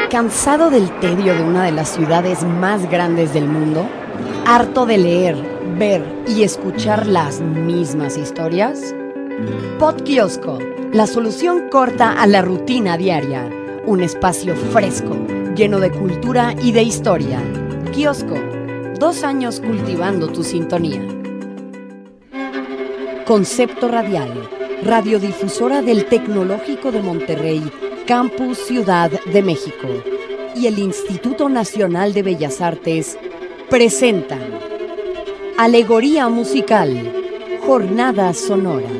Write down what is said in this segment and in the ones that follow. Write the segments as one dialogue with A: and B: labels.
A: ¿Cansado del tedio de una de las ciudades más grandes del mundo? ¿Harto de leer, ver y escuchar las mismas historias? Podkiosco, la solución corta a la rutina diaria. Un espacio fresco, lleno de cultura y de historia. Kiosco, 2 años cultivando tu sintonía. Concepto Radial, radiodifusora del Tecnológico de Monterrey, Campus Ciudad de México, y el Instituto Nacional de Bellas Artes presentan Alegoría Musical, Jornadas Sonoras.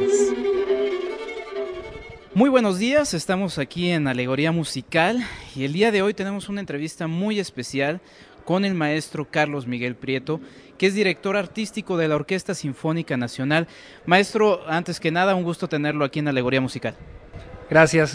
B: Muy buenos días, estamos aquí en Alegoría Musical y el día de hoy tenemos una entrevista muy especial con el maestro Carlos Miguel Prieto, que es director artístico de la Orquesta Sinfónica Nacional. Maestro, antes que nada, un gusto tenerlo aquí en Alegoría Musical.
C: Gracias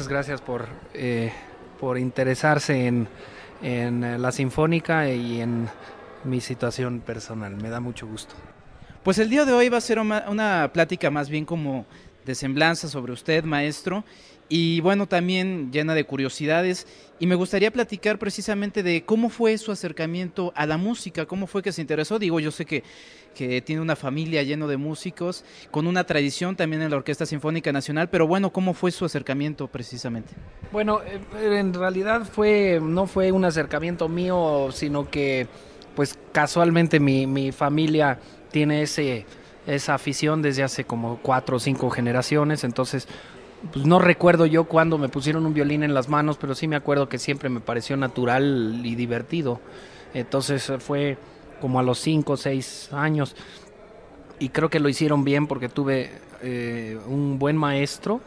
C: por interesarse en la Sinfónica y en mi situación personal. Me da mucho gusto.
B: Pues el día de hoy va a ser una plática más bien como de semblanza sobre usted, maestro, y bueno, también llena de curiosidades, y me gustaría platicar precisamente de cómo fue su acercamiento a la música, cómo fue que se interesó. Digo, yo sé que tiene una familia lleno de músicos, con una tradición también en la Orquesta Sinfónica Nacional, pero bueno, ¿cómo fue su acercamiento precisamente?
C: Bueno, en realidad no fue un acercamiento mío, sino que pues casualmente mi familia tiene esa afición desde hace como 4 o 5 generaciones, entonces pues no recuerdo yo cuándo me pusieron un violín en las manos, pero sí me acuerdo que siempre me pareció natural y divertido. Entonces fue como a los 5 o 6 años y creo que lo hicieron bien porque tuve un buen maestro,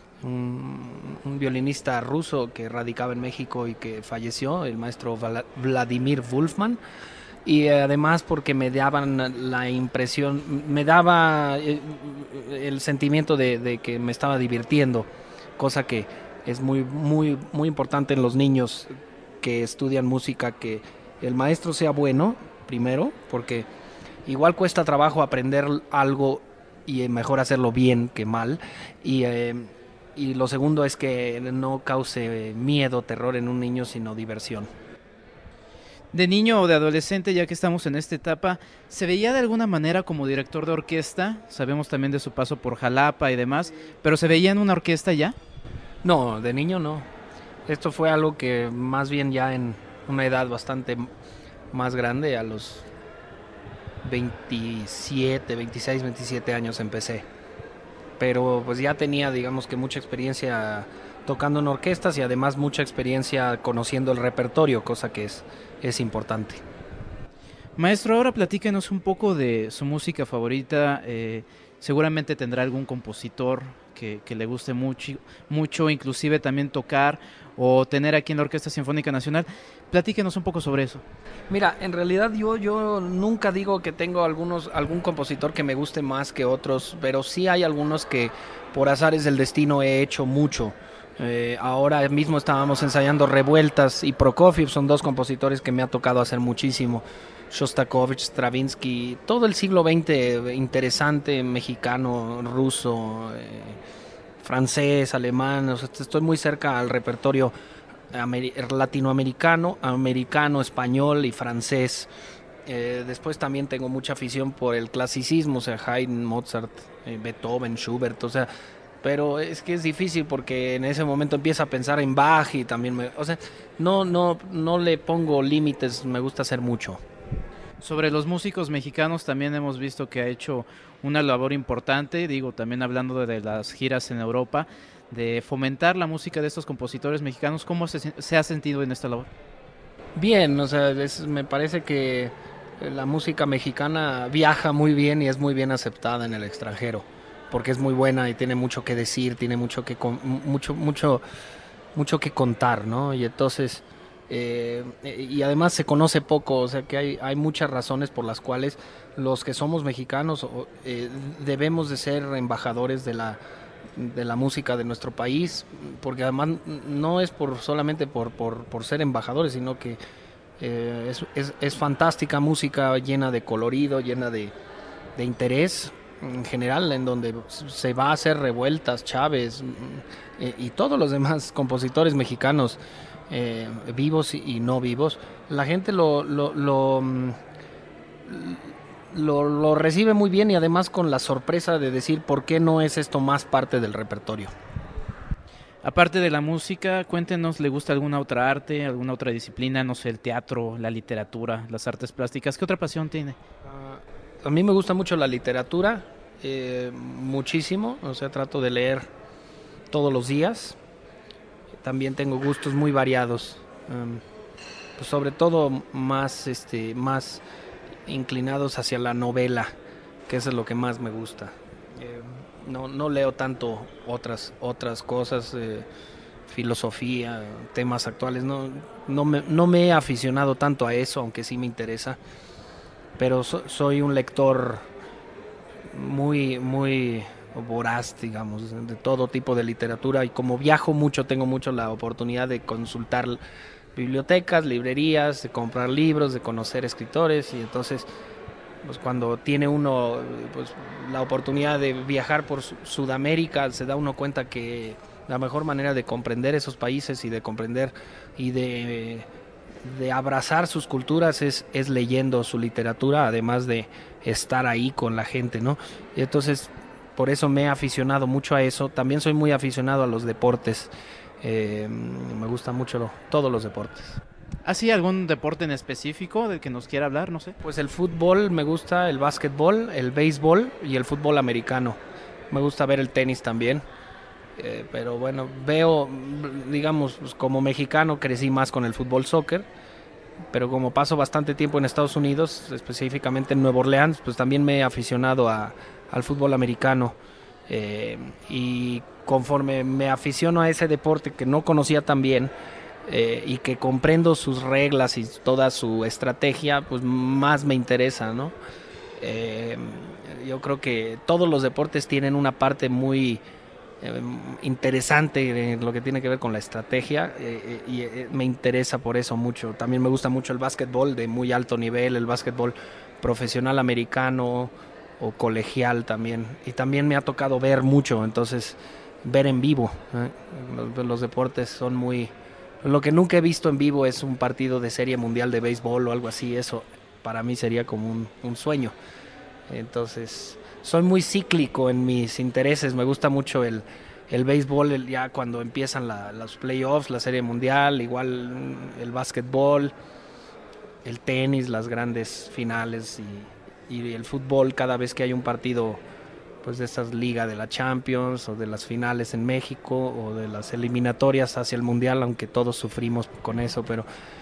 C: un violinista ruso que radicaba en México y que falleció, el maestro Vladimir Wolfman. Y además porque me daban la impresión, me daba el sentimiento de que me estaba divirtiendo, cosa que es muy importante en los niños que estudian música, que el maestro sea bueno, primero, porque igual cuesta trabajo aprender algo y mejor hacerlo bien que mal, y lo segundo es que no cause miedo, terror en un niño, sino diversión.
B: De niño o de adolescente, ya que estamos en esta etapa, ¿se veía de alguna manera como director de orquesta? Sabemos también de su paso por Jalapa y demás, pero ¿se veía en una orquesta ya?
C: No, de niño no. Esto fue algo que más bien ya en una edad bastante más grande, a los 27, 26, 27 años empecé. Pero pues ya tenía, digamos que mucha experiencia tocando en orquestas y además mucha experiencia conociendo el repertorio, cosa que es importante.
B: Maestro, ahora platíquenos un poco de su música favorita. Seguramente tendrá algún compositor que le guste mucho, inclusive también tocar o tener aquí en la Orquesta Sinfónica Nacional. Platíquenos un poco sobre eso.
C: Mira, en realidad yo nunca digo que tengo algún compositor que me guste más que otros, pero sí hay algunos que por azares del destino he hecho mucho. Ahora mismo estábamos ensayando Revueltas y Prokofiev, son 2 compositores que me ha tocado hacer muchísimo. Shostakovich, Stravinsky, todo el siglo XX interesante, mexicano, ruso, francés, alemán. O sea, estoy muy cerca al repertorio latinoamericano, americano, español y francés. Después también tengo mucha afición por el clasicismo, o sea, Haydn, Mozart, Beethoven, Schubert, o sea, pero es que es difícil porque en ese momento empiezo a pensar en Bach y también o sea, no le pongo límites, me gusta hacer mucho.
B: Sobre los músicos mexicanos también hemos visto que ha hecho una labor importante, digo, también hablando de las giras en Europa, de fomentar la música de estos compositores mexicanos. ¿Cómo se ha sentido en esta labor?
C: Bien, o sea, me parece que la música mexicana viaja muy bien y es muy bien aceptada en el extranjero, porque es muy buena y tiene mucho que decir, tiene mucho que contar, ¿no? Y entonces y además se conoce poco, o sea que hay muchas razones por las cuales los que somos mexicanos debemos de ser embajadores de la música de nuestro país, porque además no es solamente por ser embajadores, sino que es fantástica música llena de colorido, llena de interés, en general, en donde se va a hacer revueltas, Chávez y todos los demás compositores mexicanos, vivos y no vivos, la gente lo recibe muy bien y además con la sorpresa de decir por qué no es esto más parte del repertorio.
B: Aparte de la música, cuéntenos, ¿le gusta alguna otra arte, alguna otra disciplina? No sé, el teatro, la literatura, las artes plásticas. ¿Qué otra pasión tiene?
C: A mí me gusta mucho la literatura, muchísimo, o sea, trato de leer todos los días. También tengo gustos muy variados, pues sobre todo más inclinados hacia la novela, que eso es lo que más me gusta. No leo tanto otras cosas, filosofía, temas actuales, no me he aficionado tanto a eso, aunque sí me interesa, pero soy un lector muy, muy voraz, digamos, de todo tipo de literatura, y como viajo mucho, tengo mucho la oportunidad de consultar bibliotecas, librerías, de comprar libros, de conocer escritores, y entonces pues cuando tiene uno pues la oportunidad de viajar por Sudamérica, se da uno cuenta que la mejor manera de comprender esos países y de comprender y de abrazar sus culturas es leyendo su literatura, además de estar ahí con la gente, ¿no? Y entonces por eso me he aficionado mucho a eso. También soy muy aficionado a los deportes, me gustan mucho todos los deportes.
B: ¿Así algún deporte en específico del que nos quiera hablar? No sé.
C: Pues el fútbol me gusta, el básquetbol, el béisbol y el fútbol americano. Me gusta ver el tenis también. Pero bueno, veo, digamos, pues como mexicano crecí más con el fútbol soccer, pero como paso bastante tiempo en Estados Unidos, específicamente en Nueva Orleans, pues también me he aficionado al fútbol americano. Y conforme me aficiono a ese deporte que no conocía tan bien, y que comprendo sus reglas y toda su estrategia, pues más me interesa, ¿no? Yo creo que todos los deportes tienen una parte muy interesante en lo que tiene que ver con la estrategia, y me interesa por eso mucho. También me gusta mucho el básquetbol de muy alto nivel, el básquetbol profesional americano o colegial también, y también me ha tocado ver mucho, entonces ver en vivo, los deportes son muy... Lo que nunca he visto en vivo es un partido de serie mundial de béisbol o algo así. Eso para mí sería como un sueño. Entonces soy muy cíclico en mis intereses. Me gusta mucho el béisbol, ya cuando empiezan los playoffs, la serie mundial, igual el básquetbol, el tenis, las grandes finales, y el fútbol cada vez que hay un partido pues de estas ligas de la Champions o de las finales en México o de las eliminatorias hacia el Mundial, aunque todos sufrimos con eso, pero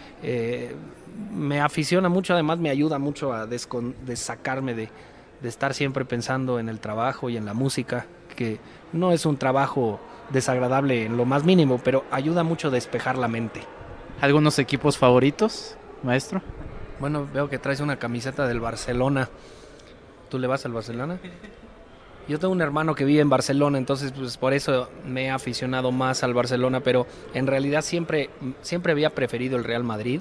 C: me aficiona mucho, además me ayuda mucho a sacarme de estar siempre pensando en el trabajo y en la música, que no es un trabajo desagradable en lo más mínimo, pero ayuda mucho a despejar la mente.
B: ¿Algunos equipos favoritos, maestro?
C: Bueno, veo que traes una camiseta del Barcelona. ¿Tú le vas al Barcelona? Yo tengo un hermano que vive en Barcelona, entonces pues por eso me he aficionado más al Barcelona, pero en realidad siempre había preferido el Real Madrid.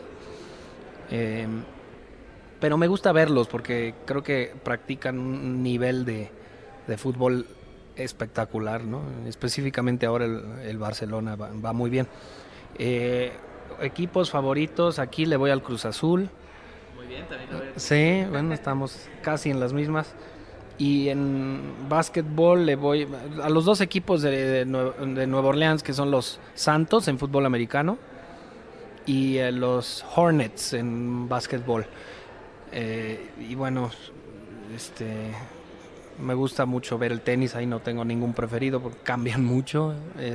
C: Pero me gusta verlos porque creo que practican un nivel de fútbol espectacular, ¿no? Específicamente ahora el Barcelona va muy bien. Equipos favoritos, aquí le voy al Cruz Azul.
B: Muy bien, también lo voy a...
C: Sí, bueno, estamos casi en las mismas. Y en básquetbol le voy a los dos equipos de Nueva Orleans, que son los Santos en fútbol americano y los Hornets en básquetbol. Y bueno, me gusta mucho ver el tenis, ahí no tengo ningún preferido porque cambian mucho,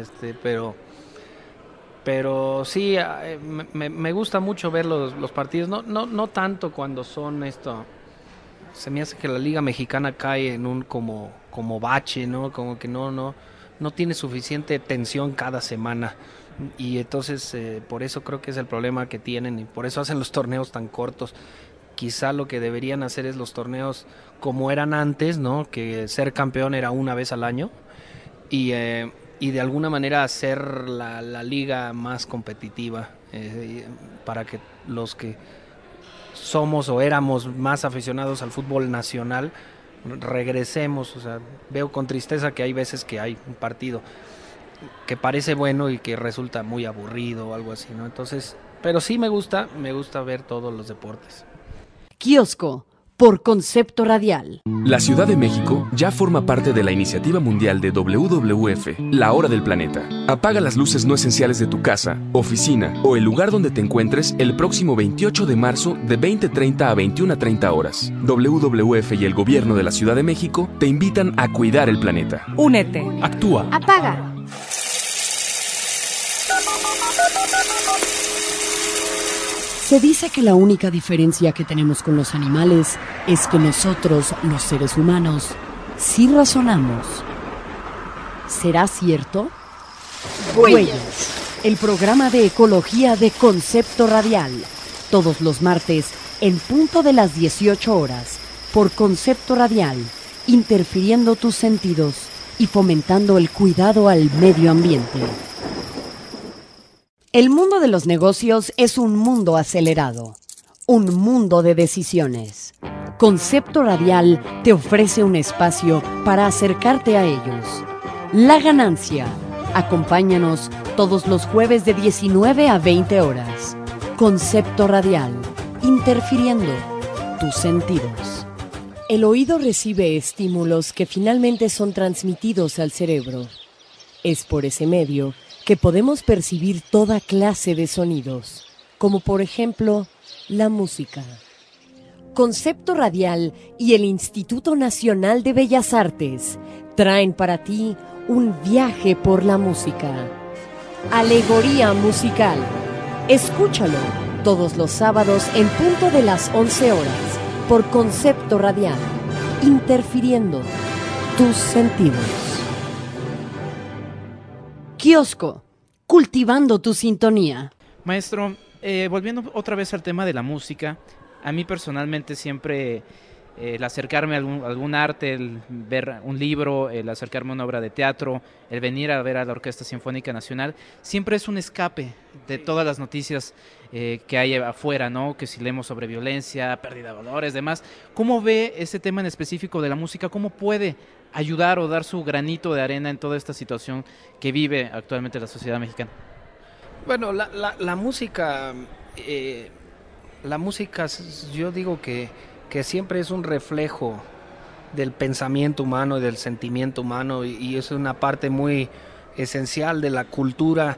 C: pero sí, me gusta mucho ver los partidos, no tanto cuando son esto. Se me hace que la Liga Mexicana cae en un como bache, ¿no? Como que no tiene suficiente tensión cada semana. Y entonces por eso creo que es el problema que tienen y por eso hacen los torneos tan cortos. Quizá lo que deberían hacer es los torneos como eran antes, ¿no? Que ser campeón era una vez al año y de alguna manera hacer la liga más competitiva, para que los que somos o éramos más aficionados al fútbol nacional regresemos. O sea, veo con tristeza que hay veces que hay un partido que parece bueno y que resulta muy aburrido o algo así, ¿no? Entonces, pero sí me gusta ver todos los deportes.
A: Kiosco, por Concepto Radial.
D: La Ciudad de México ya forma parte de la iniciativa mundial de WWF, La Hora del Planeta. Apaga las luces no esenciales de tu casa, oficina o el lugar donde te encuentres el próximo 28 de marzo de 20:30 a 21:30 horas. WWF y el Gobierno de la Ciudad de México te invitan a cuidar el planeta.
E: Únete.
D: Actúa.
A: Apaga. Se dice que la única diferencia que tenemos con los animales es que nosotros, los seres humanos, sí razonamos. ¿Será cierto? Huellas, el programa de ecología de Concepto Radial, todos los martes en punto de las 18 horas, por Concepto Radial, interfiriendo tus sentidos y fomentando el cuidado al medio ambiente. El mundo de los negocios es un mundo acelerado, un mundo de decisiones. Concepto Radial te ofrece un espacio para acercarte a ellos. La Ganancia. Acompáñanos todos los jueves de 19 a 20 horas. Concepto Radial, interfiriendo tus sentidos. El oído recibe estímulos que finalmente son transmitidos al cerebro. Es por ese medio que podemos percibir toda clase de sonidos, como por ejemplo la música. Concepto Radial y el Instituto Nacional de Bellas Artes traen para ti un viaje por la música. Alegoría musical. Escúchalo todos los sábados en punto de las 11 horas por Concepto Radial, interfiriendo tus sentidos. Kiosco, cultivando tu sintonía.
B: Maestro, volviendo otra vez al tema de la música, a mí personalmente siempre el acercarme a algún arte, el ver un libro, el acercarme a una obra de teatro, el venir a ver a la Orquesta Sinfónica Nacional, siempre es un escape de todas las noticias que hay afuera, ¿no? Que si leemos sobre violencia, pérdida de valores, demás. ¿Cómo ve ese tema en específico de la música? ¿Cómo puede ayudar o dar su granito de arena en toda esta situación que vive actualmente la sociedad mexicana?
C: Bueno, la música, yo digo que siempre es un reflejo del pensamiento humano y del sentimiento humano, y es una parte muy esencial de la cultura.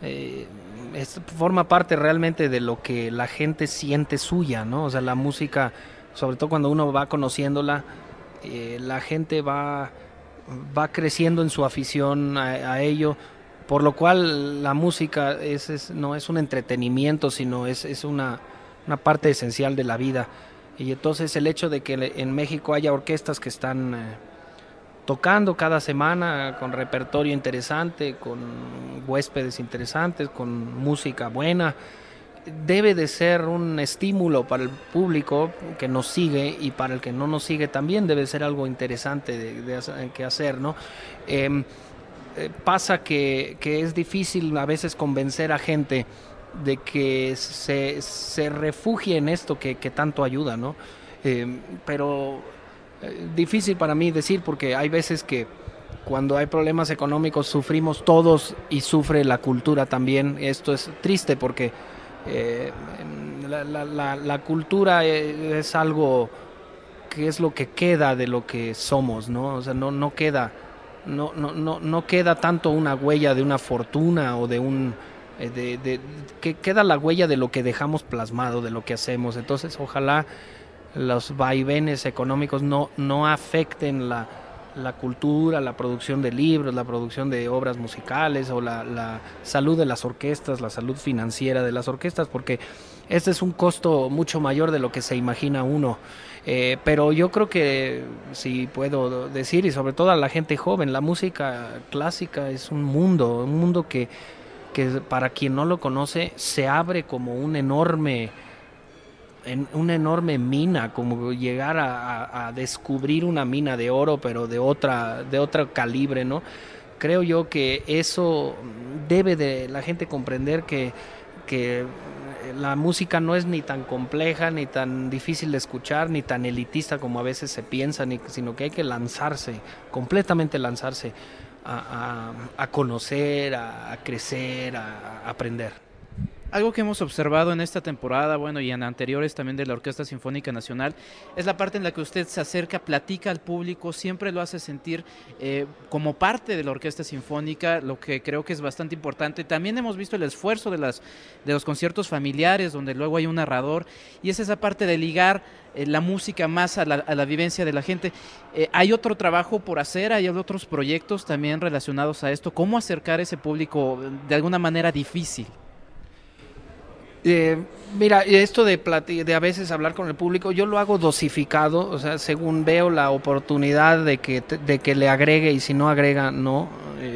C: Forma parte realmente de lo que la gente siente suya, ¿no? O sea, la música, sobre todo cuando uno va conociéndola, la gente va creciendo en su afición a ello, por lo cual la música no es un entretenimiento, sino es una parte esencial de la vida. Y entonces el hecho de que en México haya orquestas que están tocando cada semana con repertorio interesante, con huéspedes interesantes, con música buena, debe de ser un estímulo para el público que nos sigue, y para el que no nos sigue también debe ser algo interesante que hacer, ¿no? Pasa que es difícil a veces convencer a gente de que se refugie en esto que tanto ayuda, ¿no? Pero difícil para mí decir, porque hay veces que cuando hay problemas económicos sufrimos todos y sufre la cultura también. Esto es triste porque la cultura es algo que es lo que queda de lo que somos, ¿no? O sea, no queda tanto una huella de una fortuna o de que queda la huella de lo que dejamos plasmado, de lo que hacemos. Entonces, ojalá los vaivenes económicos no afecten la cultura, la producción de libros, la producción de obras musicales, o la salud de las orquestas, la salud financiera de las orquestas, porque este es un costo mucho mayor de lo que se imagina uno. Pero yo creo que, si puedo decir, y sobre todo a la gente joven, la música clásica es un mundo que para quien no lo conoce se abre como una enorme mina, como llegar a descubrir una mina de oro, pero de otro calibre, ¿no? Creo yo que eso debe de la gente comprender, que la música no es ni tan compleja, ni tan difícil de escuchar, ni tan elitista como a veces se piensa, sino que hay que lanzarse, completamente lanzarse a conocer, a crecer, a aprender.
B: Algo que hemos observado en esta temporada, bueno, y en anteriores también de la Orquesta Sinfónica Nacional, es la parte en la que usted se acerca, platica al público, siempre lo hace sentir como parte de la Orquesta Sinfónica, lo que creo que es bastante importante. También hemos visto el esfuerzo de los conciertos familiares, donde luego hay un narrador, y es esa parte de ligar la música más a la vivencia de la gente. ¿Hay otro trabajo por hacer? ¿Hay otros proyectos también relacionados a esto? ¿Cómo acercar a ese público de alguna manera difícil?
C: Mira, esto de a veces hablar con el público, yo lo hago dosificado, o sea, según veo la oportunidad de que le agregue, y si no agrega, no.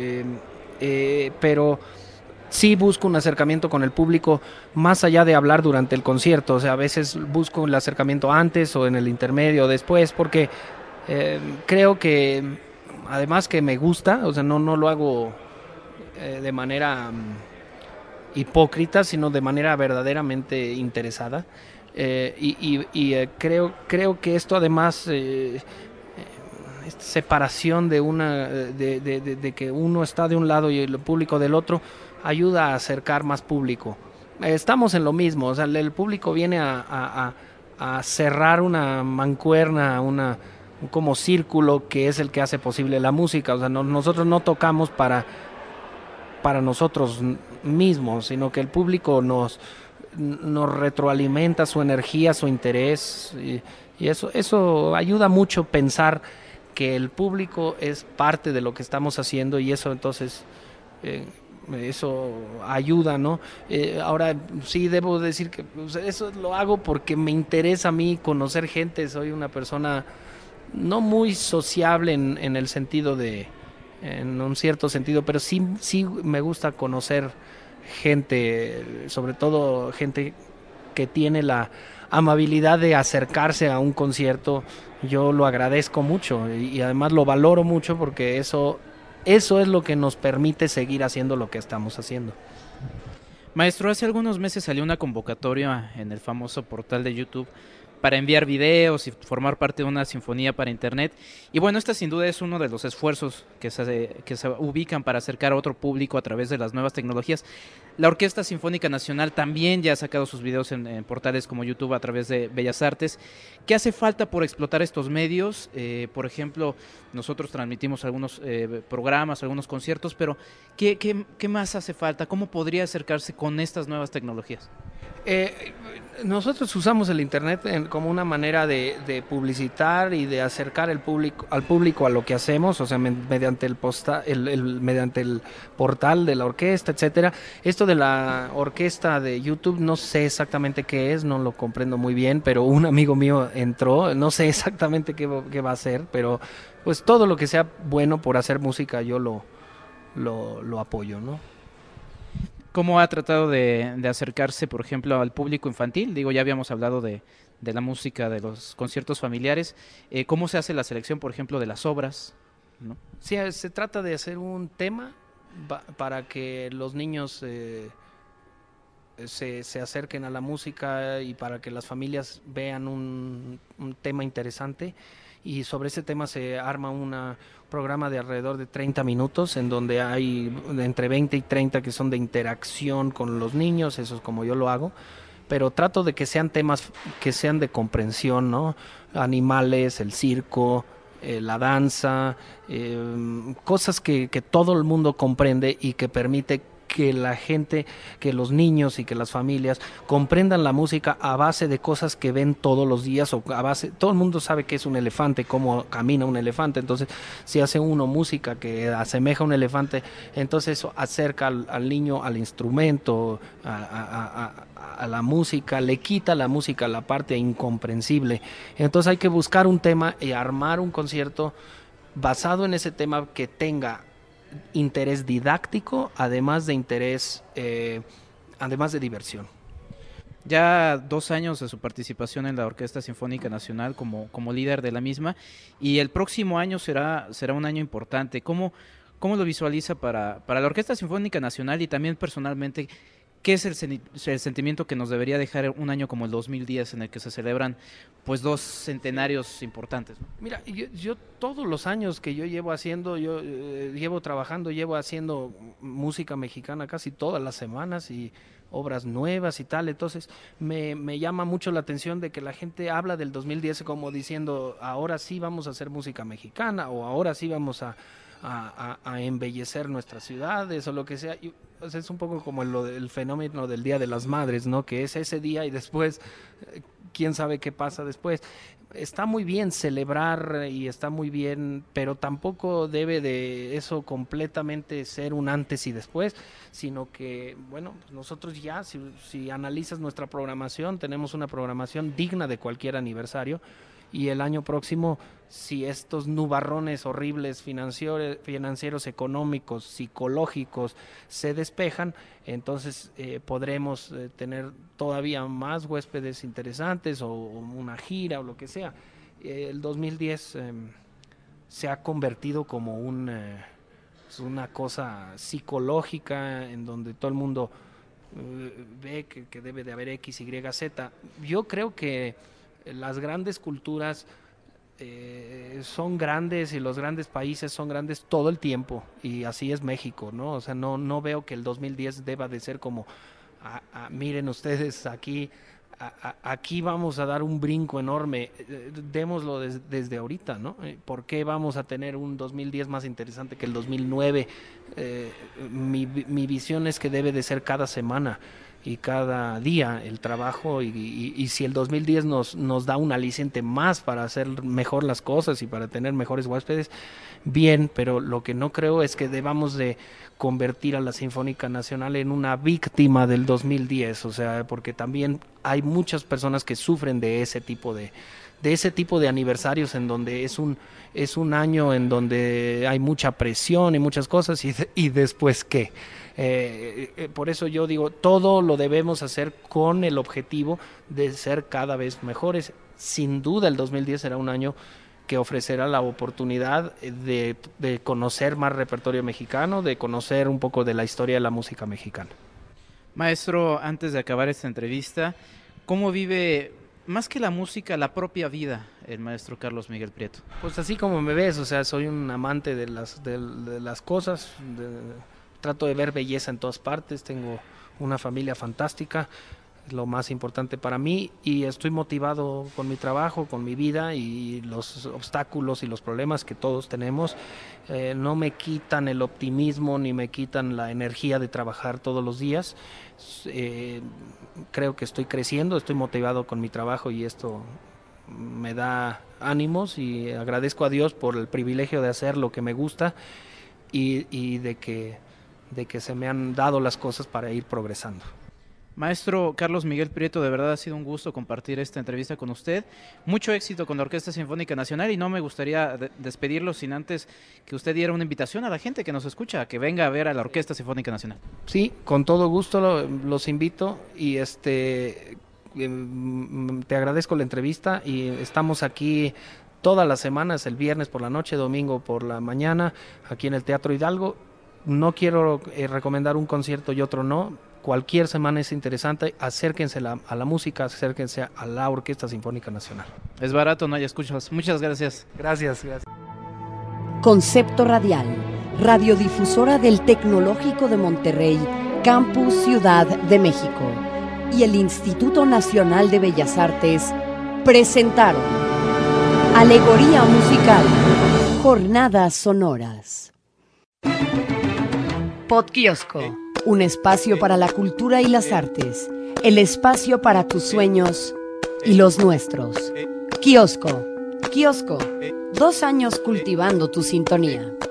C: Pero sí busco un acercamiento con el público más allá de hablar durante el concierto. O sea, a veces busco el acercamiento antes o en el intermedio o después, porque creo que además que me gusta, o sea, no lo hago de manera hipócrita, sino de manera verdaderamente interesada. Creo que esto además, esta separación de que uno está de un lado y el público del otro, ayuda a acercar más público. Estamos en lo mismo, o sea, el público viene a cerrar una mancuerna, como círculo que es el que hace posible la música. O sea, nosotros no tocamos para nosotros mismos, sino que el público nos retroalimenta su energía, su interés, y eso ayuda mucho pensar que el público es parte de lo que estamos haciendo, y eso entonces eso ayuda, ¿no? Ahora sí debo decir que pues, eso lo hago porque me interesa a mí conocer gente. Soy una persona no muy sociable en el sentido en un cierto sentido, pero sí me gusta conocer gente, sobre todo gente que tiene la amabilidad de acercarse a un concierto. Yo lo agradezco mucho y además lo valoro mucho, porque eso es lo que nos permite seguir haciendo lo que estamos haciendo.
B: Maestro, hace algunos meses salió una convocatoria en el famoso portal de YouTube para enviar videos y formar parte de una sinfonía para internet. Y bueno, esta sin duda es uno de los esfuerzos que se ubican para acercar a otro público a través de las nuevas tecnologías. La Orquesta Sinfónica Nacional también ya ha sacado sus videos en portales como YouTube a través de Bellas Artes. ¿Qué hace falta por explotar estos medios? Por ejemplo, nosotros transmitimos algunos programas, algunos conciertos, pero ¿qué más hace falta? ¿Cómo podría acercarse con estas nuevas tecnologías?
C: Nosotros usamos el internet como una manera de publicitar y de acercar al público a lo que hacemos, o sea, mediante mediante el portal de la orquesta, etcétera. Esto de la orquesta de YouTube no sé exactamente qué es, no lo comprendo muy bien, pero un amigo mío entró, no sé exactamente qué va a hacer, pero pues todo lo que sea bueno por hacer música yo lo apoyo, ¿no?
B: ¿Cómo ha tratado de acercarse, por ejemplo, al público infantil? Digo, ya habíamos hablado de la música, de los conciertos familiares. ¿Cómo se hace la selección, por ejemplo, de las obras, ¿no?
C: Sí, se trata de hacer un tema para que los niños se acerquen a la música y para que las familias vean un tema interesante. Y sobre ese tema se arma un programa de alrededor de 30 minutos en donde hay entre 20 y 30 que son de interacción con los niños. Eso es como yo lo hago, pero trato de que sean temas que sean de comprensión, ¿no? Animales, el circo, la danza, cosas que todo el mundo comprende y que permite que la gente, que los niños y que las familias comprendan la música a base de cosas que ven todos los días, o a base, todo el mundo sabe que es un elefante, cómo camina un elefante. Entonces, si hace uno música que asemeja a un elefante, entonces eso acerca al niño al instrumento, a la música, le quita la música la parte incomprensible. Entonces hay que buscar un tema y armar un concierto basado en ese tema que tenga interés didáctico, además de interés, además de diversión.
B: Ya 2 años de su participación en la Orquesta Sinfónica Nacional como líder de la misma, y el próximo año será un año importante. ¿Cómo lo visualiza para la Orquesta Sinfónica Nacional y también personalmente? ¿qué es el sentimiento que nos debería dejar un año como el 2010 en el que se celebran pues 2 centenarios importantes, ¿no?
C: Mira, yo todos los años que yo llevo haciendo, llevo trabajando, llevo haciendo música mexicana casi todas las semanas y obras nuevas y tal, entonces me llama mucho la atención de que la gente habla del 2010 como diciendo, ahora sí vamos a hacer música mexicana o ahora sí vamos a embellecer nuestras ciudades o lo que sea. Pues es un poco como el fenómeno del Día de las Madres, ¿no? Que es ese día y después, quién sabe qué pasa después. Está muy bien celebrar y está muy bien, pero tampoco debe de eso completamente ser un antes y después, sino que, bueno, nosotros ya, si analizas nuestra programación, tenemos una programación digna de cualquier aniversario. Y el año próximo, si estos nubarrones horribles financieros, económicos, psicológicos se despejan, entonces podremos tener todavía más huéspedes interesantes o una gira o lo que sea. El 2010 se ha convertido como una cosa psicológica en donde todo el mundo ve que debe de haber X, Y, Z. Yo creo que las grandes culturas son grandes y los grandes países son grandes todo el tiempo y así es México, ¿no? O sea, no veo que el 2010 deba de ser como, miren ustedes, aquí vamos a dar un brinco enorme, démoslo desde ahorita, ¿no? ¿Por qué vamos a tener un 2010 más interesante que el 2009? Mi visión es que debe de ser cada semana y cada día el trabajo y si el 2010 nos da un aliciente más para hacer mejor las cosas y para tener mejores huéspedes, bien, pero lo que no creo es que debamos de convertir a la Sinfónica Nacional en una víctima del 2010, o sea, porque también hay muchas personas que sufren de ese tipo de aniversarios en donde es un año en donde hay mucha presión y muchas cosas y después ¿qué? Por eso yo digo, todo lo debemos hacer con el objetivo de ser cada vez mejores. Sin duda el 2010 será un año que ofrecerá la oportunidad de conocer más repertorio mexicano, de conocer un poco de la historia de la música mexicana.
B: Maestro, antes de acabar esta entrevista, ¿cómo vive más que la música, la propia vida, el maestro Carlos Miguel Prieto?
C: Pues así como me ves, o sea, soy un amante de las cosas, trato de ver belleza en todas partes, tengo una familia fantástica, es lo más importante para mí y estoy motivado con mi trabajo, con mi vida y los obstáculos y los problemas que todos tenemos no me quitan el optimismo ni me quitan la energía de trabajar todos los días. Creo que estoy creciendo, estoy motivado con mi trabajo y esto me da ánimos y agradezco a Dios por el privilegio de hacer lo que me gusta y de que se me han dado las cosas para ir progresando.
B: Maestro Carlos Miguel Prieto, de verdad ha sido un gusto compartir esta entrevista con usted. Mucho éxito con la Orquesta Sinfónica Nacional y no me gustaría despedirlo sin antes que usted diera una invitación a la gente que nos escucha, que venga a ver a la Orquesta Sinfónica Nacional.
C: Sí, con todo gusto los invito y te agradezco la entrevista y estamos aquí todas las semanas, el viernes por la noche, domingo por la mañana, aquí en el Teatro Hidalgo. No quiero recomendar un concierto y otro no. Cualquier semana es interesante, acérquense a la música, acérquense a la Orquesta Sinfónica Nacional.
B: Es barato, no hay escuchas. Muchas gracias.
C: Gracias.
A: Concepto Radial, radiodifusora del Tecnológico de Monterrey, Campus Ciudad de México, y el Instituto Nacional de Bellas Artes presentaron Alegoría Musical, Jornadas Sonoras. Podkiosco, un espacio para la cultura y las artes, el espacio para tus sueños y los nuestros. Kiosco, 2 años cultivando tu sintonía.